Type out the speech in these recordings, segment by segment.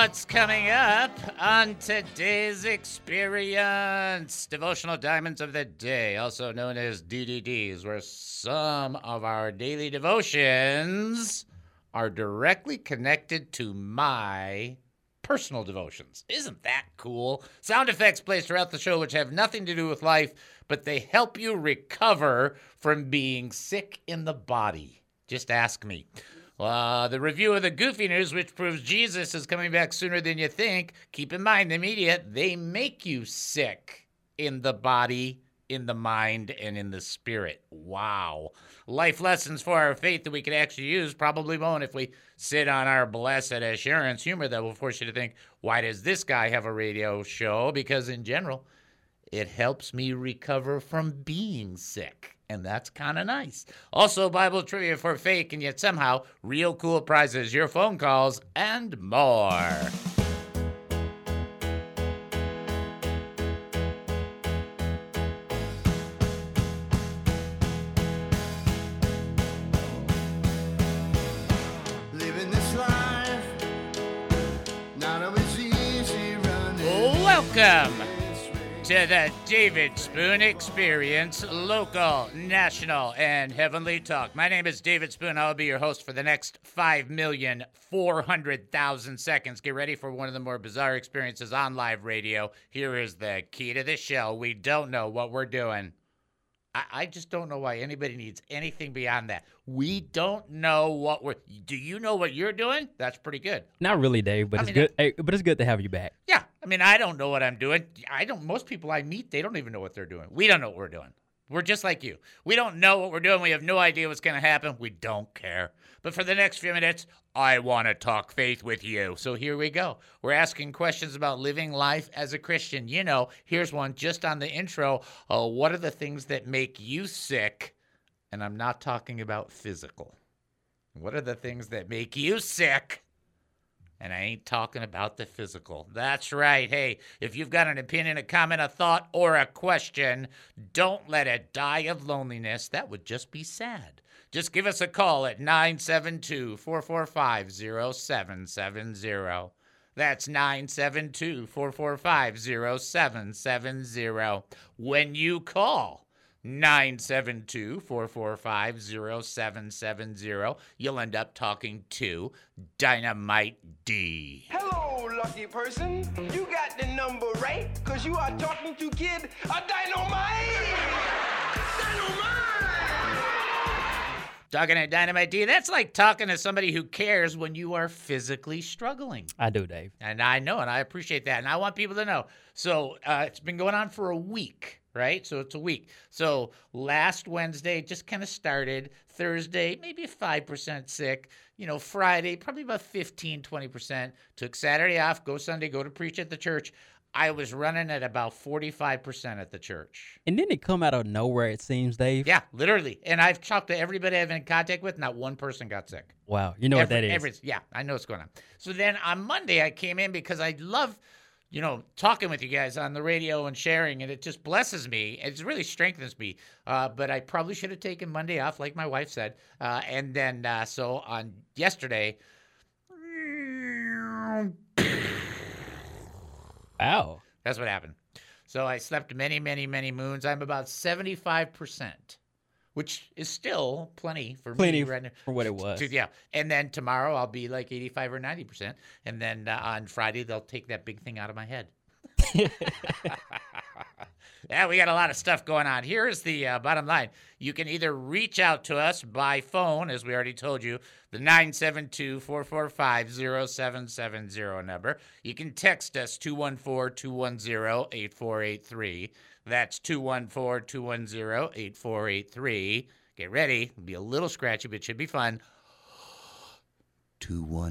what's coming up on today's experience. Devotional Diamonds of the Day, also known as DDDs, where some of our daily devotions are directly connected to my personal devotions. Isn't that cool? Sound effects placed throughout the show which have nothing to do with life, but they help you recover from being sick in the body. Just ask me. The review of the Goofy News, which proves Jesus is coming back sooner than you think. Keep in mind, the media, they make you sick in the body, in the mind, and in the spirit. Wow. Life lessons for our faith that we could actually use. Probably won't if we sit on our blessed assurance. Humor that will force you to think, why does this guy have a radio show? Because in general, it helps me recover from being sick. And that's kind of nice. Also, Bible trivia for fake and yet somehow real cool prizes, your phone calls, and more. Living this life, not always easy running. Welcome to the David Spoon Experience, local, national, and heavenly talk. My name is David Spoon. I'll be your host for the next 5,400,000 seconds. Get ready for one of the more bizarre experiences on live radio. Here is the key to the show. We don't know what we're doing. I just don't know why anybody needs anything beyond that. We don't know what we're... Do you know what you're doing? That's pretty good. Not really, Dave, but it's good. But it's good to have you back. Yeah. I mean, I don't know what I'm doing. Most people I meet, they don't even know what they're doing. We don't know what we're doing. We're just like you. We don't know what we're doing. We have no idea what's going to happen. We don't care. But for the next few minutes, I want to talk faith with you. So here we go. We're asking questions about living life as a Christian. You know, here's one just on the intro. What are the things that make you sick? And I'm not talking about physical. What are the things that make you sick? And I ain't talking about the physical. That's right. Hey, if you've got an opinion, a comment, a thought, or a question, don't let it die of loneliness. That would just be sad. Just give us a call at 972-445-0770. That's 972-445-0770. When you call 972-445-0770, you'll end up talking to Dynamite D. Hello, lucky person. You got the number right, because you are talking to Kid Dynamite. Dynamite! Talking to Dynamite D, that's like talking to somebody who cares when you are physically struggling. I do, Dave. And I know, and I appreciate that. And I want people to know. So it's been going on for a week, right? So it's a week. So last Wednesday just kind of started. Thursday, maybe 5% sick. You know, Friday, probably about 15, 20%. Took Saturday off, go Sunday, go to preach at the church. I was running at about 45% at the church. And didn't it come out of nowhere, it seems, Dave? Yeah, literally. And I've talked to everybody I've been in contact with. Not one person got sick. Wow. You know what that is. Yeah, I know what's going on. So then on Monday, I came in because I love, talking with you guys on the radio and sharing, and it just blesses me. It really strengthens me. But I probably should have taken Monday off, like my wife said. And then, so on yesterday... Wow. That's what happened. So I slept many, many, many moons. I'm about 75%, which is still plenty for me right now. For what it was. Yeah. And then tomorrow I'll be like 85 or 90%. And then on Friday, they'll take that big thing out of my head. Yeah, we got a lot of stuff going on. Here is the bottom line. You can either reach out to us by phone, as we already told you, the 972-445-0770 number. You can text us 214-210-8483. That's 214-210-8483. Get ready. It'll be a little scratchy, but it should be fun.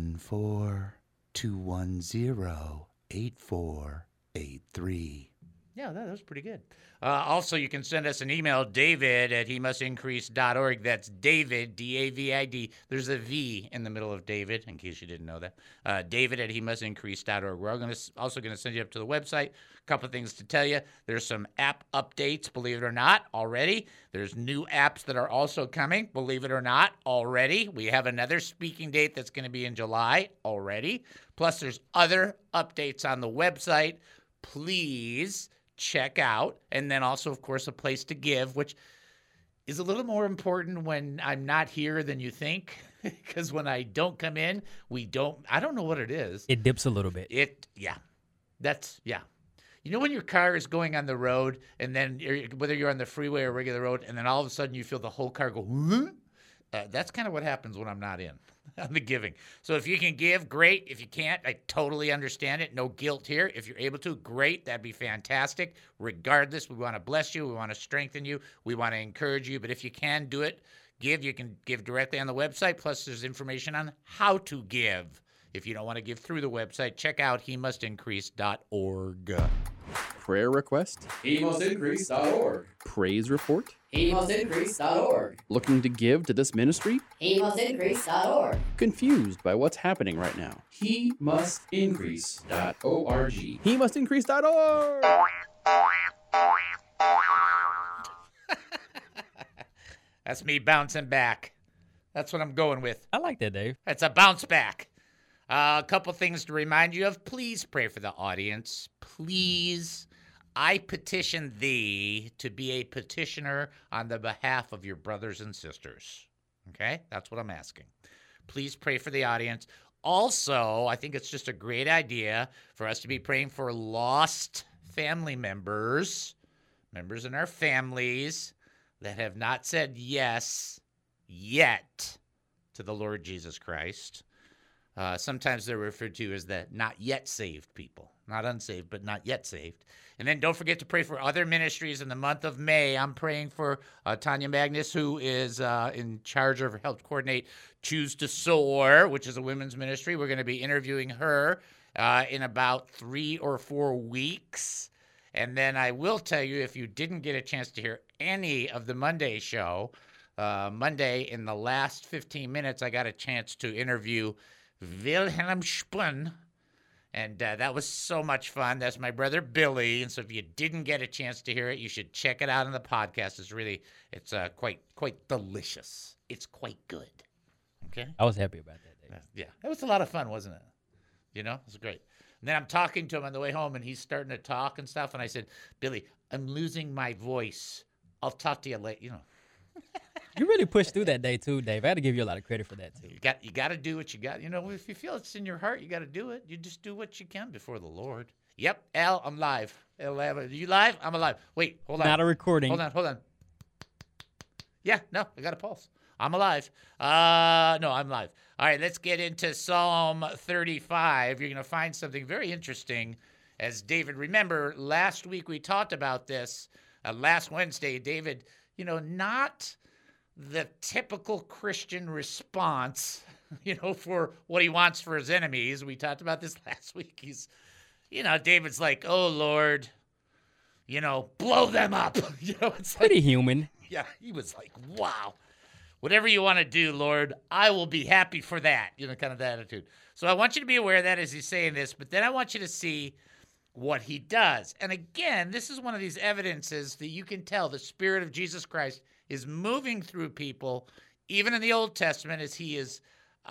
214-210-8483. Yeah, that was pretty good. Also, you can send us an email, david@hemustincrease.org. That's David, D-A-V-I-D. There's a V in the middle of David, in case you didn't know that. David@hemustincrease.org. We're also going to send you up to the website. A couple of things to tell you. There's some app updates, believe it or not, already. There's new apps that are also coming, believe it or not, already. We have another speaking date that's going to be in July already. Plus, there's other updates on the website. Please check out. And then also, of course, a place to give, which is a little more important when I'm not here than you think. Because when I don't come in, I don't know what it is. It dips a little bit. Yeah. You know when your car is going on the road, and then whether you're on the freeway or regular road, and then all of a sudden you feel the whole car go, that's kind of what happens when I'm not in on the giving. So if you can give, great. If you can't, I totally understand it. No guilt here. If you're able to, great. That'd be fantastic. Regardless, we want to bless you. We want to strengthen you. We want to encourage you. But if you can do it, give. You can give directly on the website. Plus, there's information on how to give. If you don't want to give through the website, check out hemustincrease.org. Prayer request? hemustincrease.org. Praise report? hemustincrease.org. Looking to give to this ministry? hemustincrease.org. Confused by what's happening right now? hemustincrease.org. Hemustincrease.org. That's me bouncing back. That's what I'm going with. I like that, Dave. It's a bounce back. A couple things to remind you of. Please pray for the audience. Please. I petition thee to be a petitioner on the behalf of your brothers and sisters. Okay? That's what I'm asking. Please pray for the audience. Also, I think it's just a great idea for us to be praying for lost family members in our families that have not said yes yet to the Lord Jesus Christ. Sometimes they're referred to as the not yet saved people. Not unsaved, but not yet saved. And then don't forget to pray for other ministries in the month of May. I'm praying for Tanya Magnus, who is in charge of help coordinate Choose to Soar, which is a women's ministry. We're going to be interviewing her in about 3 or 4 weeks. And then I will tell you, if you didn't get a chance to hear any of the Monday show, Monday in the last 15 minutes, I got a chance to interview Wilhelm Spun, and that was so much fun. That's my brother Billy, and so if you didn't get a chance to hear it, you should check it out on the podcast. It's quite delicious. It's quite good. Okay, I was happy about that, Dave. Yeah, it was a lot of fun, wasn't it? You know, it was great. And then I'm talking to him on the way home, and he's starting to talk and stuff, and I said, Billy, I'm losing my voice. I'll talk to you later. You know. You really pushed through that day too, Dave. I had to give you a lot of credit for that too. You got to do what you got. You know, if you feel it's in your heart, you got to do it. You just do what you can before the Lord. Yep, Al, I'm live. Are you live? I'm alive. Wait, hold on. Not a recording. Hold on. Yeah, no, I got a pulse. I'm alive. No, I'm live. All right, let's get into Psalm 35. You're going to find something very interesting. As David, remember, last week we talked about this. Last Wednesday, David, not the typical Christian response, for what he wants for his enemies. We talked about this last week. David's like, oh, Lord, blow them up. It's pretty like, human. Yeah, he was like, wow. Whatever you want to do, Lord, I will be happy for that, kind of that attitude. So I want you to be aware of that as he's saying this, but then I want you to see what he does. And again, this is one of these evidences that you can tell the Spirit of Jesus Christ is moving through people, even in the Old Testament, as he is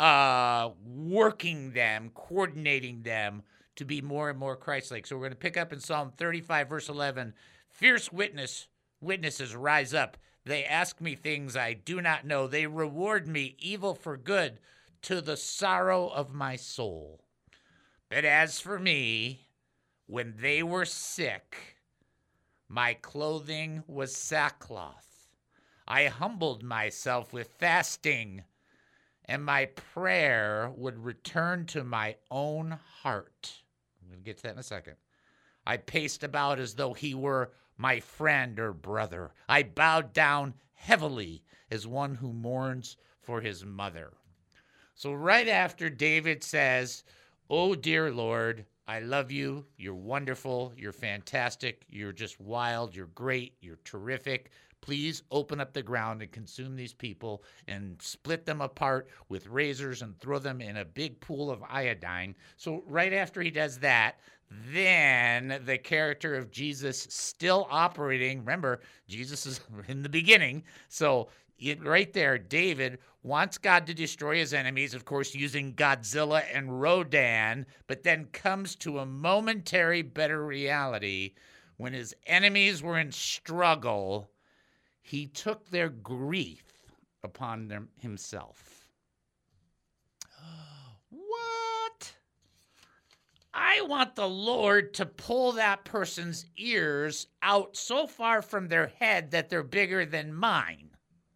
working them, coordinating them to be more and more Christ-like. So we're going to pick up in Psalm 35, verse 11. Fierce witnesses rise up. They ask me things I do not know. They reward me evil for good to the sorrow of my soul. But as for me, when they were sick, my clothing was sackcloth. I humbled myself with fasting, and my prayer would return to my own heart. I'm going to get to that in a second. I paced about as though he were my friend or brother. I bowed down heavily as one who mourns for his mother. So right after David says, oh, dear Lord, I love you. You're wonderful. You're fantastic. You're just wild. You're great. You're terrific. Please open up the ground and consume these people and split them apart with razors and throw them in a big pool of iodine. So right after he does that, then the character of Jesus still operating. Remember, Jesus is in the beginning. So right there, David wants God to destroy his enemies, of course, using Godzilla and Rodan, but then comes to a momentary better reality. When his enemies were in struggle, he took their grief upon himself. What? I want the Lord to pull that person's ears out so far from their head that they're bigger than mine.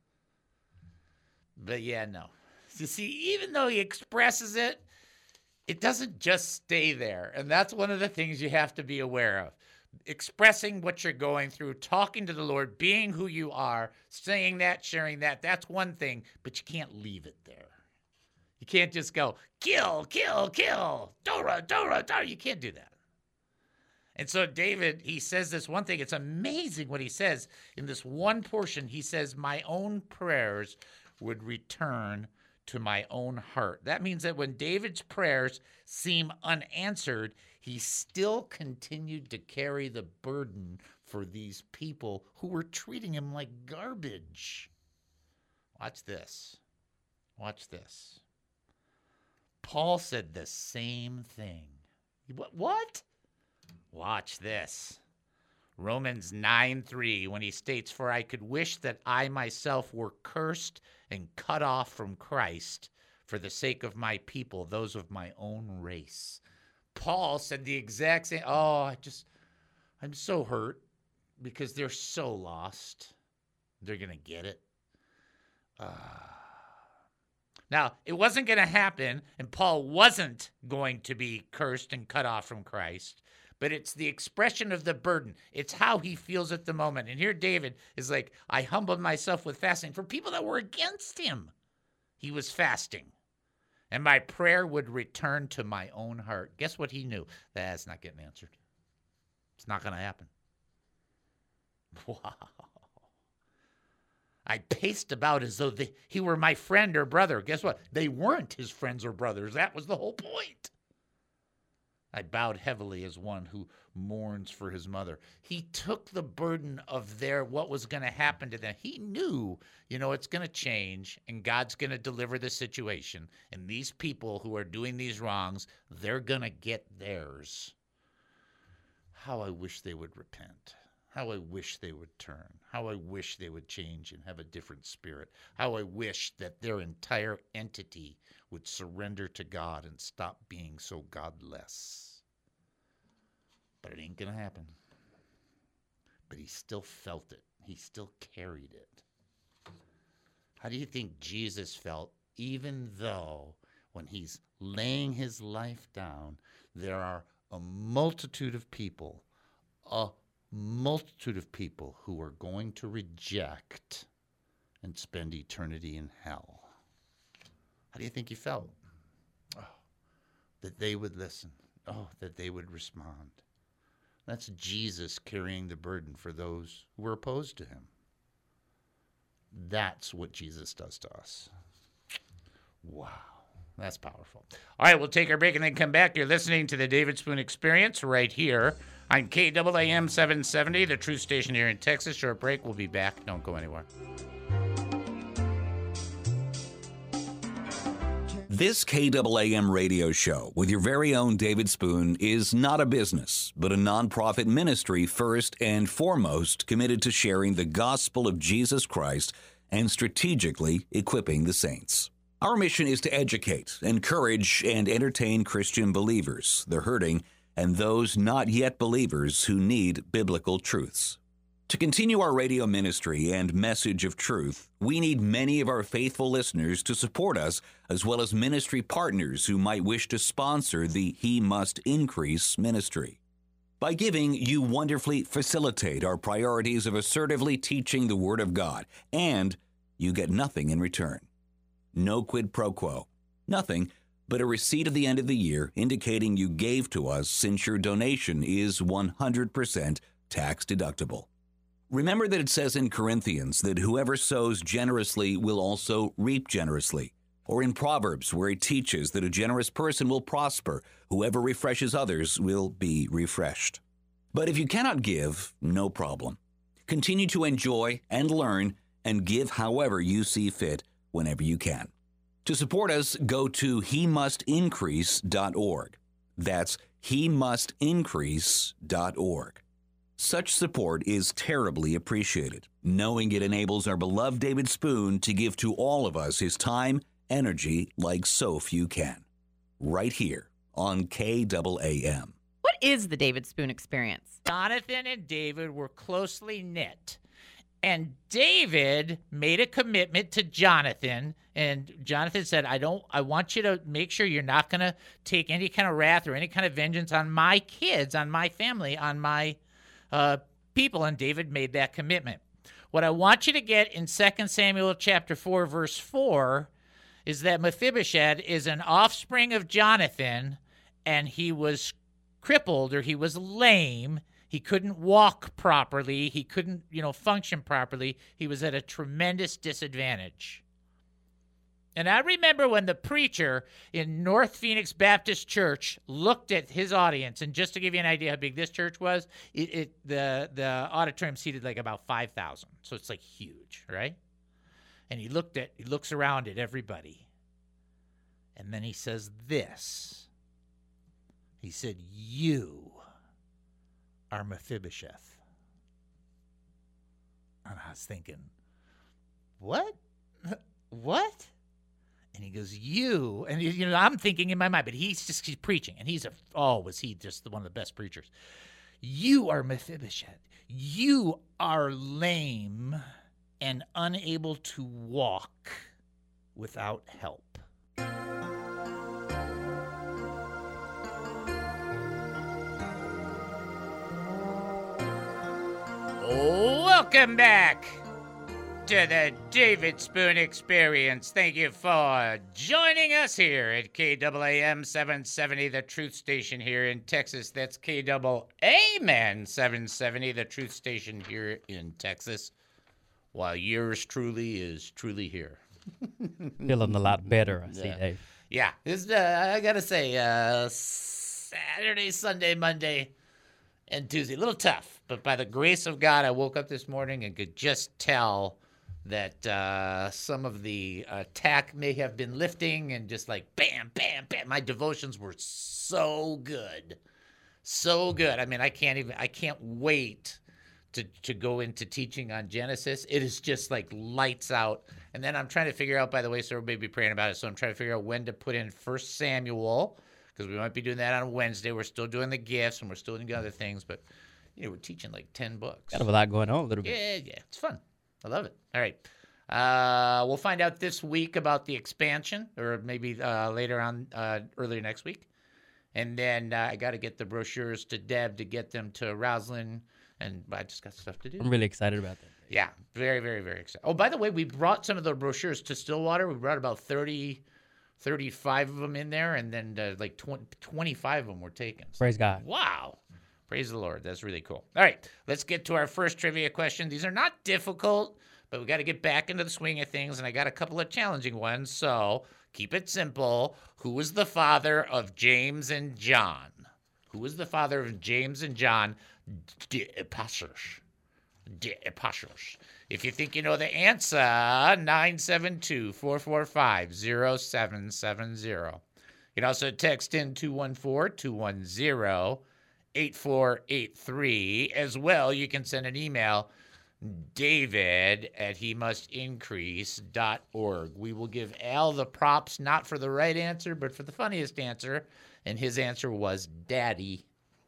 But yeah, no. You see, even though he expresses it, it doesn't just stay there. And that's one of the things you have to be aware of. Expressing what you're going through, talking to the Lord, being who you are, saying that, sharing that, that's one thing, but you can't leave it there. You can't just go, kill, kill, kill, Dora, Dora, Dora. You can't do that. And so David, he says this one thing. It's amazing what he says in this one portion. He says, my own prayers would return to my own heart. That means that when David's prayers seem unanswered, he still continued to carry the burden for these people who were treating him like garbage. Watch this. Watch this. Paul said the same thing. What? Watch this. Romans 9:3, when he states, for I could wish that I myself were cursed and cut off from Christ for the sake of my people, those of my own race. Paul said the exact same. I'm so hurt because they're so lost. They're going to get it. Now, it wasn't going to happen, and Paul wasn't going to be cursed and cut off from Christ, but it's the expression of the burden. It's how he feels at the moment. And here David is like, I humbled myself with fasting for people that were against him. He was fasting. And my prayer would return to my own heart. Guess what he knew? That's not getting answered. It's not going to happen. Wow. I paced about as though he were my friend or brother. Guess what? They weren't his friends or brothers. That was the whole point. I bowed heavily as one who mourns for his mother. He took the burden of what was going to happen to them. He knew, it's going to change and God's going to deliver the situation. And these people who are doing these wrongs, they're going to get theirs. How I wish they would repent. How I wish they would turn. How I wish they would change and have a different spirit. How I wish that their entire entity would surrender to God and stop being so godless. But it ain't going to happen. But he still felt it. He still carried it. How do you think Jesus felt, even though when he's laying his life down, there are a multitude of people who are going to reject and spend eternity in hell? How do you think he felt? Oh, that they would listen. Oh, that they would respond. That's Jesus carrying the burden for those who were opposed to him. That's what Jesus does to us. Wow. That's powerful. All right, we'll take our break and then come back. You're listening to the David Spoon Experience right here on KAAM 770, the Truth Station here in Texas. Short break. We'll be back. Don't go anywhere. This KAAM radio show with your very own David Spoon is not a business, but a nonprofit ministry first and foremost committed to sharing the gospel of Jesus Christ and strategically equipping the saints. Our mission is to educate, encourage, and entertain Christian believers, the hurting, and those not yet believers who need biblical truths. To continue our radio ministry and message of truth, we need many of our faithful listeners to support us, as well as ministry partners who might wish to sponsor the He Must Increase ministry. By giving, you wonderfully facilitate our priorities of assertively teaching the Word of God, and you get nothing in return. No quid pro quo. Nothing but a receipt at the end of the year indicating you gave to us, since your donation is 100% tax deductible. Remember that it says in Corinthians that whoever sows generously will also reap generously. Or in Proverbs, where it teaches that a generous person will prosper. Whoever refreshes others will be refreshed. But if you cannot give, no problem. Continue to enjoy and learn and give however you see fit whenever you can. To support us, go to hemustincrease.org. That's hemustincrease.org. Such support is terribly appreciated, knowing it enables our beloved David Spoon to give to all of us his time, energy like so few can. Right here on KAAM. What is the David Spoon Experience? Jonathan and David were closely knit. And David made a commitment to Jonathan, and Jonathan said, I want you to make sure you're not going to take any kind of wrath or any kind of vengeance on my kids, on my family, on my people. And David made that commitment. What I want you to get in 2 Samuel chapter 4, verse 4, is that Mephibosheth is an offspring of Jonathan, and he was crippled, or he was lame. He couldn't walk properly. He couldn't, function properly. He was at a tremendous disadvantage. And I remember when the preacher in North Phoenix Baptist Church looked at his audience, and just to give you an idea how big this church was, the auditorium seated like about 5,000. So it's like huge, right? And he looks around at everybody. And then he says this. He said, "You are Mephibosheth." And I was thinking, what? What? And he goes, "You," and I'm thinking in my mind, but he's preaching, and was he just one of the best preachers? "You are Mephibosheth. You are lame and unable to walk without help." Welcome back to the David Spoon Experience. Thank you for joining us here at KAAM 770, the Truth Station here in Texas. That's KAAM 770, the Truth Station here in Texas, while yours truly is truly here. Feeling a lot better, I see, Dave. Yeah, I got to say, Saturday, Sunday, Monday, and Tuesday, a little tough. But by the grace of God, I woke up this morning and could just tell that some of the attack may have been lifting, and just like bam, bam, bam. My devotions were so good. So good. I mean, I can't wait to go into teaching on Genesis. It is just like lights out. And then I'm trying to figure out, by the way, so everybody be praying about it. So I'm trying to figure out when to put in 1 Samuel, because we might be doing that on Wednesday. We're still doing the gifts, and we're still doing other things, but we're teaching like 10 books. Got a lot going on a little bit. Yeah, it's fun. I love it. All right. We'll find out this week about the expansion, or maybe later on, earlier next week. And then I got to get the brochures to Deb to get them to Roslyn, and I just got stuff to do. I'm really excited about that. Yeah, very, very, very excited. Oh, by the way, we brought some of the brochures to Stillwater. We brought about 35 of them in there, and then like 25 of them were taken. So, praise God. Wow. Praise the Lord. That's really cool. All right, let's get to our first trivia question. These are not difficult, but we got to get back into the swing of things, and I got a couple of challenging ones, so keep it simple. Who was the father of James and John? Who was the father of James and John, the apostles? The apostles. If you think you know the answer, 972-445-0770. You can also text in 214-210-8483. As well, you can send an email, david@hemustincrease.org. We will give Al the props, not for the right answer, but for the funniest answer, and his answer was Daddy.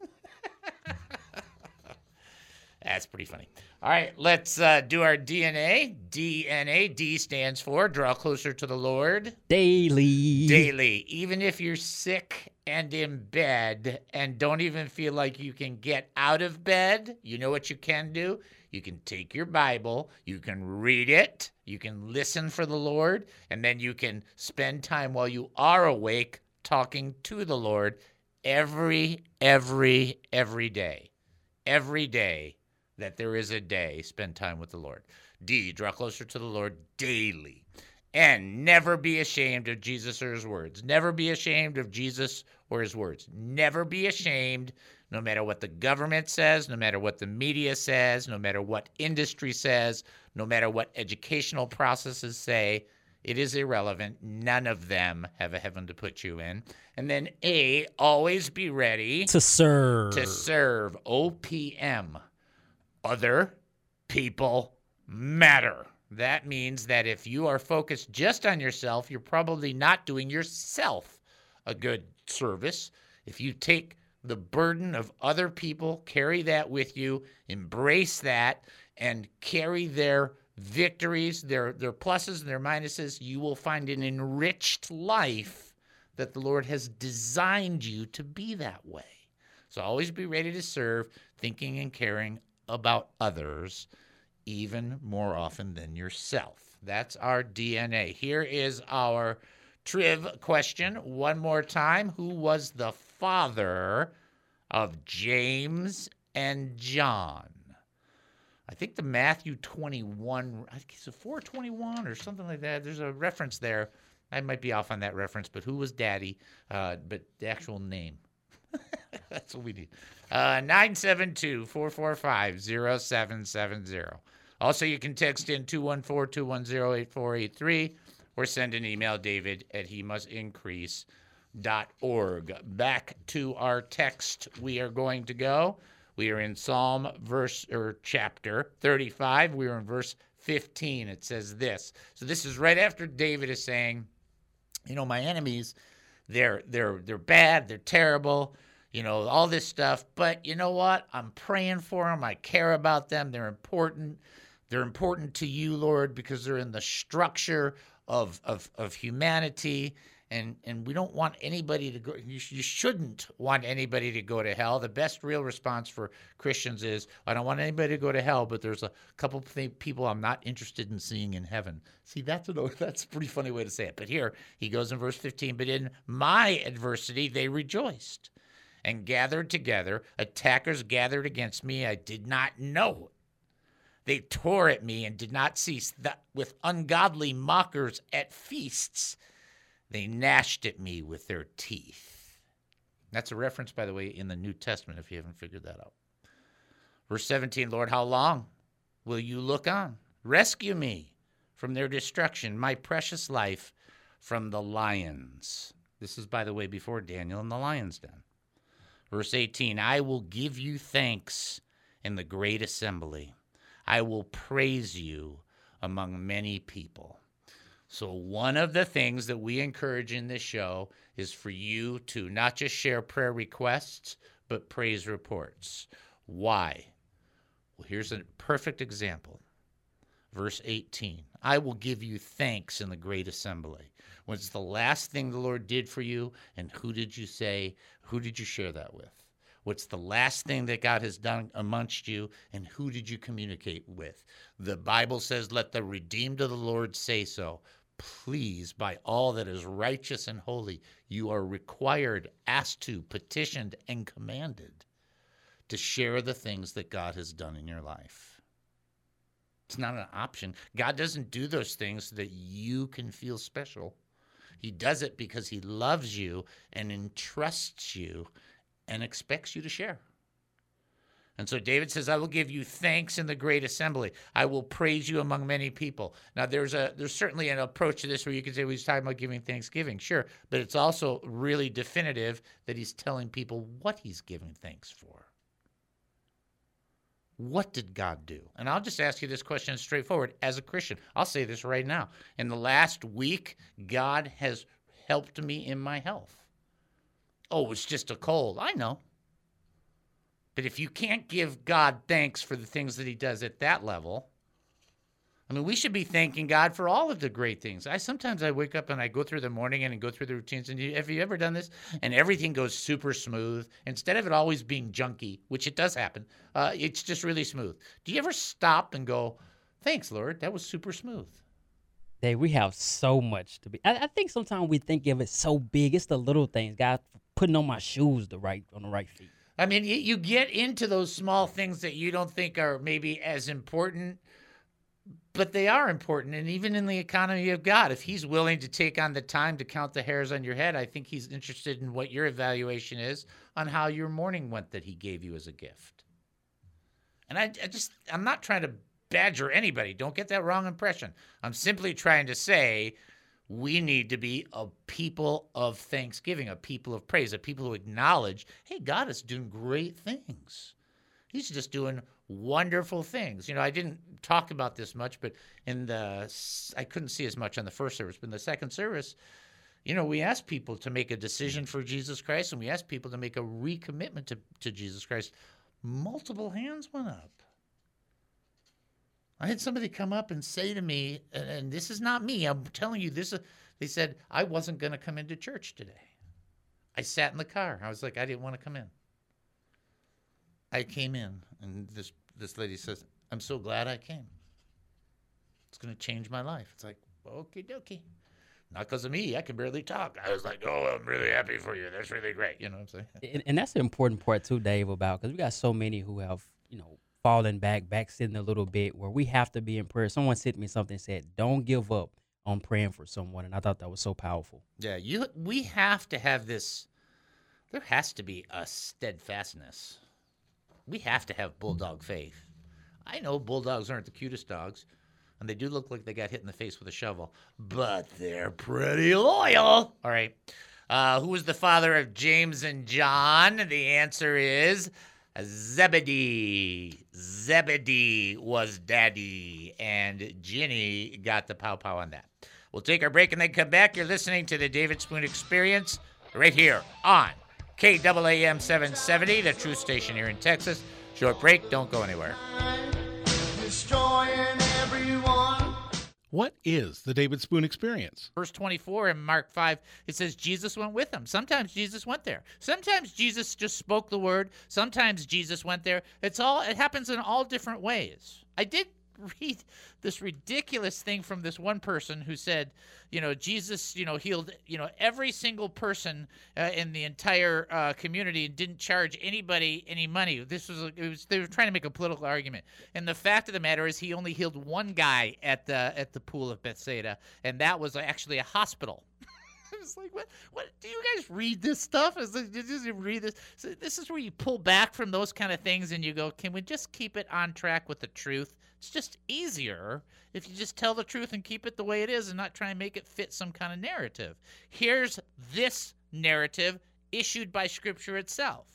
That's pretty funny. All right, let's do our DNA. DNA, D stands for draw closer to the Lord. Daily. Daily. Even if you're sick and in bed and don't even feel like you can get out of bed, you know what you can do? You can take your Bible, you can read it, you can listen for the Lord, and then you can spend time while you are awake talking to the Lord every day. Every day that there is a day, spend time with the Lord. D, draw closer to the Lord daily. And never be ashamed of Jesus or his words. Never be ashamed of Jesus or his words. Never be ashamed, no matter what the government says, no matter what the media says, no matter what industry says, no matter what educational processes say. It is irrelevant. None of them have a heaven to put you in. And then A, always be ready To serve. to serve. OPM. Other people matter. That means that if you are focused just on yourself, you're probably not doing yourself a good service. If you take the burden of other people, carry that with you, embrace that, and carry their victories, their pluses and their minuses, you will find an enriched life that the Lord has designed you to be that way. So always be ready to serve, thinking and caring about others, even more often than yourself. That's our DNA. Here is our triv question one more time. Who was the father of James and John? I think the Matthew 21, I think it's a 421 or something like that. There's a reference there. I might be off on that reference, but who was daddy? But the actual name. That's what we need. 972-445-0770. Also, you can text in 214-210-8483 or send an email, david@hemustincrease.org. Back to our text we are going to go. We are in Psalm chapter 35. We are in verse 15. It says this. So this is right after David is saying, my enemies, they're bad, they're terrible, all this stuff. But you know what? I'm praying for them. I care about them. They're important. They're important to you, Lord, because they're in the structure of humanity. And we don't want anybody to go. You shouldn't want anybody to go to hell. The best real response for Christians is, I don't want anybody to go to hell, but there's a couple of people I'm not interested in seeing in heaven. See, that's a pretty funny way to say it. But here he goes in verse 15. But in my adversity they rejoiced and gathered together. Attackers gathered against me. I did not know. They tore at me and did not cease. That with ungodly mockers at feasts, they gnashed at me with their teeth. That's a reference, by the way, in the New Testament, if you haven't figured that out. Verse 17, Lord, how long will you look on? Rescue me from their destruction, my precious life from the lions. This is, by the way, before Daniel and the lion's den. Verse 18, I will give you thanks in the great assembly. I will praise you among many people. So one of the things that we encourage in this show is for you to not just share prayer requests, but praise reports. Why? Well, here's a perfect example. Verse 18, I will give you thanks in the great assembly. What's the last thing the Lord did for you, and who did you say, who did you share that with? What's the last thing that God has done amongst you, and who did you communicate with? The Bible says, let the redeemed of the Lord say so. Please, by all that is righteous and holy, you are required, asked to, petitioned, and commanded to share the things that God has done in your life. It's not an option. God doesn't do those things so that you can feel special. He does it because he loves you and entrusts you and expects you to share. And so David says, I will give you thanks in the great assembly. I will praise you among many people. Now, there's certainly an approach to this where you can say, well, he's talking about giving thanksgiving. Sure, but it's also really definitive that he's telling people what he's giving thanks for. What did God do? And I'll just ask you this question straightforward. As a Christian, I'll say this right now. In the last week, God has helped me in my health. Oh, it's just a cold. I know. But if you can't give God thanks for the things that he does at that level, I mean, we should be thanking God for all of the great things. Sometimes I wake up and I go through the morning and go through the routines. And have you ever done this? And everything goes super smooth. Instead of it always being junky, which it does happen, it's just really smooth. Do you ever stop and go, thanks, Lord, that was super smooth? Dave, we have so much to be. I think sometimes we think of it so big. It's the little things. God putting on my shoes on the right feet. I mean, you get into those small things that you don't think are maybe as important, but they are important. And even in the economy of God, if he's willing to take on the time to count the hairs on your head, I think he's interested in what your evaluation is on how your morning went that he gave you as a gift. And I'm not trying to badger anybody. Don't get that wrong impression. I'm simply trying to say we need to be a people of thanksgiving, a people of praise, a people who acknowledge, hey, God is doing great things. He's just doing wonderful things. I didn't talk about this much, but I couldn't see as much on the first service, but in the second service, we asked people to make a decision for Jesus Christ, and we asked people to make a recommitment to Jesus Christ. Multiple hands went up. I had somebody come up and say to me, and this is not me, I'm telling you this, they said, I wasn't going to come into church today. I sat in the car. I was like, I didn't want to come in. I came in, and this lady says, I'm so glad I came. It's going to change my life. It's like, okie dokie. Not because of me. I can barely talk. I was like, oh, I'm really happy for you. That's really great. You know what I'm saying? And that's the important part, too, Dave, because we got so many who have, falling backsliding a little bit, where we have to be in prayer. Someone sent me something and said, don't give up on praying for someone, and I thought that was so powerful. Yeah, we have to have this. There has to be a steadfastness. We have to have bulldog faith. I know bulldogs aren't the cutest dogs, and they do look like they got hit in the face with a shovel, but they're pretty loyal. All right. Who was the father of James and John? The answer is Zebedee. Zebedee was daddy, and Ginny got the pow-pow on that. We'll take our break and then come back. You're listening to the David Spoon Experience right here on KAAM 770, the Truth Station here in Texas. Short break. Don't go anywhere. Destroying everyone. What is the David Spoon Experience? Verse 24 in Mark 5, it says Jesus went with them. Sometimes Jesus went there. Sometimes Jesus just spoke the word. Sometimes Jesus went there. It happens in all different ways. I did read this ridiculous thing from this one person who said, Jesus, healed, every single person in the entire community and didn't charge anybody any money. They were trying to make a political argument. And the fact of the matter is he only healed one guy at the pool of Bethsaida, and that was actually a hospital. It's like, what? Do you guys read this stuff? Did you read this? So this is where you pull back from those kind of things and you go, can we just keep it on track with the truth? It's just easier if you just tell the truth and keep it the way it is and not try and make it fit some kind of narrative. Here's this narrative issued by Scripture itself.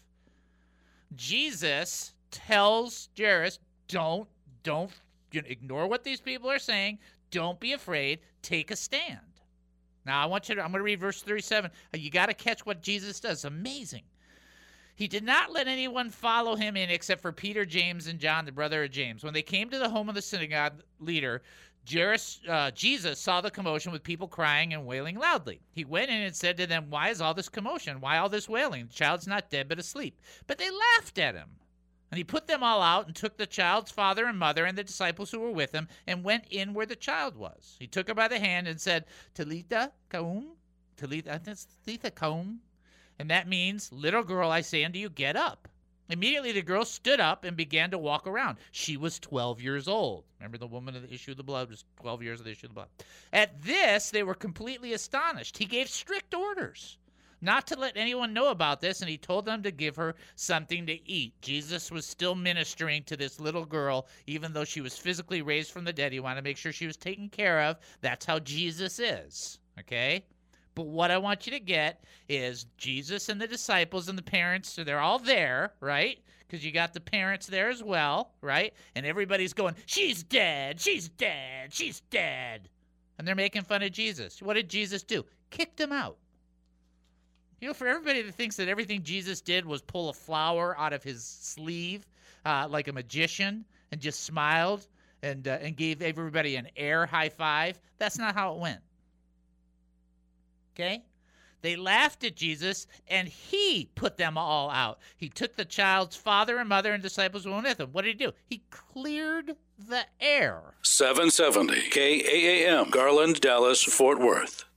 Jesus tells Jairus, don't ignore what these people are saying. Don't be afraid. Take a stand. Now, I'm going to read verse 37. You got to catch what Jesus does. It's amazing. He did not let anyone follow him in except for Peter, James, and John, the brother of James. When they came to the home of the synagogue leader, Jesus saw the commotion with people crying and wailing loudly. He went in and said to them, why is all this commotion? Why all this wailing? The child's not dead but asleep. But they laughed at him. And he put them all out and took the child's father and mother and the disciples who were with him and went in where the child was. He took her by the hand and said, Talitha koum, Talitha koum. And that means, little girl, I say unto you, get up. Immediately the girl stood up and began to walk around. She was 12 years old. Remember, the woman of the issue of the blood was 12 years of the issue of the blood. At this, they were completely astonished. He gave strict orders not to let anyone know about this, and he told them to give her something to eat. Jesus was still ministering to this little girl, even though she was physically raised from the dead. He wanted to make sure she was taken care of. That's how Jesus is, okay? But what I want you to get is Jesus and the disciples and the parents, so they're all there, right? Because you got the parents there as well, right? And everybody's going, she's dead, she's dead, she's dead. And they're making fun of Jesus. What did Jesus do? Kicked them out. For everybody that thinks that everything Jesus did was pull a flower out of his sleeve like a magician and just smiled and gave everybody an air high five, that's not how it went. Okay? They laughed at Jesus, and he put them all out. He took the child's father and mother and disciples who went with him. What did he do? He cleared the air. 770 KAAM, Garland, Dallas, Fort Worth.